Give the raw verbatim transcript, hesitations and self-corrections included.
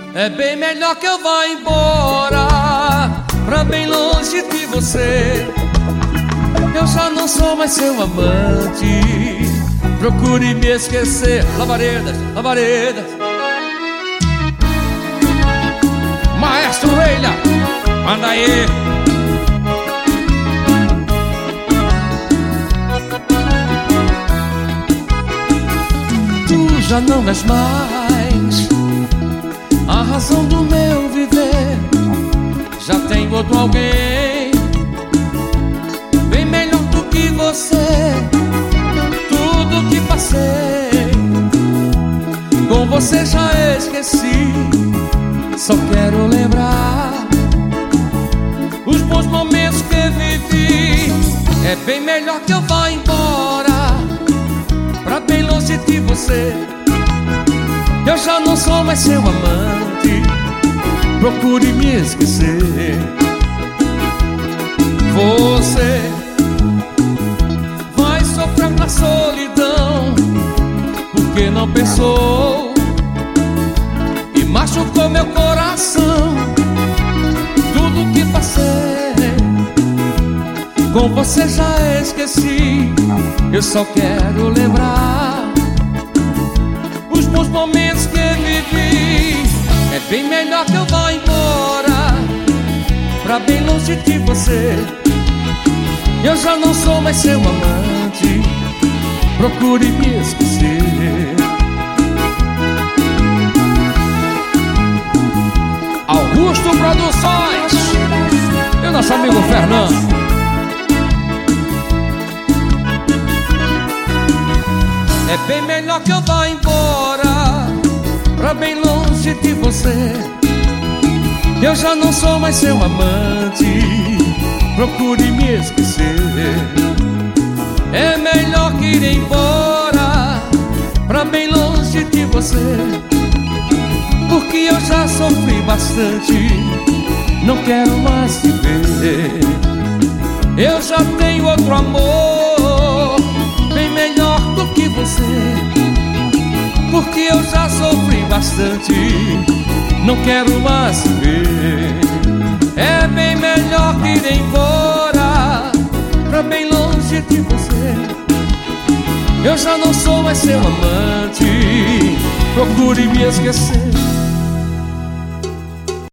É bem melhor que eu vá embora pra bem longe de você. Eu já não sou mais seu amante. Procure me esquecer. Lavaredas, lavaredas. Maestro Leila, manda aí. Tu já não és mais a razão do meu viver. Já tem outro alguém bem melhor do que você. Tudo que passei com você já esqueci. Só quero lembrar os bons momentos que vivi. É bem melhor que eu vá embora pra bem longe de você. Eu já não sou mais seu amante. Procure me esquecer. Você vai sofrer na solidão porque não pensou e machucou meu coração. Tudo que passei com você já esqueci. Eu só quero lembrar os bons momentos que vivi. É bem melhor que eu vá embora pra bem longe de você. Eu já não sou mais seu amante. Procure me esquecer. Augusto Produções e o nosso amigo Fernando. É bem melhor que eu vá embora pra bem longe de você. Eu já não sou mais seu amante. Procure me esquecer. É melhor que ir embora pra bem longe de você, porque eu já sofri bastante. Não quero mais te ver. Eu já tenho outro amor bem melhor do que você, porque eu já sofri bastante. Não quero mais te ver. É bem melhor que ir embora pra bem longe de você. Eu já não sou mais seu amante. Procure me esquecer.